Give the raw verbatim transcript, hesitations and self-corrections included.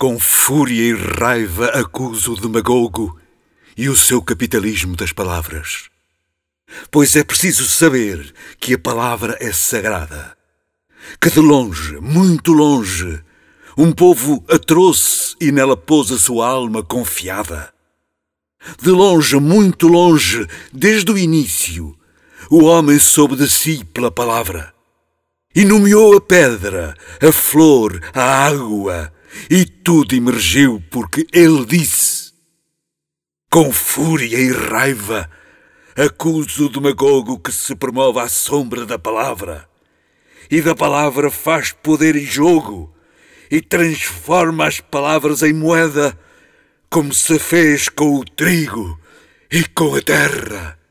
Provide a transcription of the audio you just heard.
Com fúria e raiva acuso o demagogo e o seu capitalismo das palavras. Pois é preciso saber que a palavra é sagrada, que de longe, muito longe, um povo a trouxe e nela pôs a sua alma confiada. De longe, muito longe, desde o início, o homem soube de si pela palavra e nomeou a pedra, a flor, a água, e tudo emergiu porque ele disse. Com fúria e raiva, acuso o demagogo que se promove à sombra da palavra, e da palavra faz poder e jogo, e transforma as palavras em moeda, como se fez com o trigo e com a terra.